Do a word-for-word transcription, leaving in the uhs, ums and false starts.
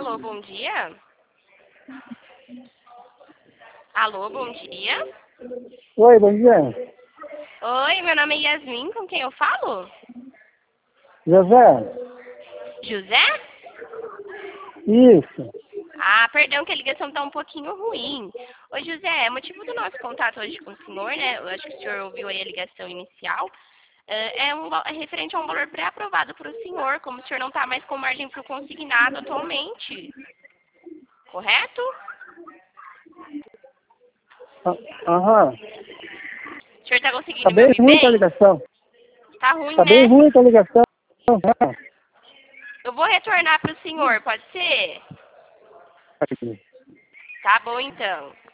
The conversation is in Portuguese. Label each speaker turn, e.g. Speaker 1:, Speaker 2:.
Speaker 1: Alô, bom dia. Alô, bom dia.
Speaker 2: Oi, bom dia.
Speaker 1: Oi, meu nome é Yasmin, com quem eu falo?
Speaker 2: José?
Speaker 1: José?
Speaker 2: Isso.
Speaker 1: Ah, perdão que a ligação está um pouquinho ruim. Oi, José, o motivo do nosso contato hoje com o senhor, né? Eu acho que o senhor ouviu aí a ligação inicial. eh, É, um, va- é referente a um valor pré-aprovado para o senhor, como o senhor não está mais com margem para o consignado atualmente. Correto?
Speaker 2: Ah, Aham.
Speaker 1: O senhor está
Speaker 2: Tá
Speaker 1: conseguindo me
Speaker 2: bem
Speaker 1: ouvir
Speaker 2: ruim a
Speaker 1: bem?
Speaker 2: ligação.
Speaker 1: Tá ruim,
Speaker 2: Tá bem
Speaker 1: né?
Speaker 2: ruim a ligação. Ah,
Speaker 1: Eu vou retornar para o senhor, pode ser? Tá bom, então.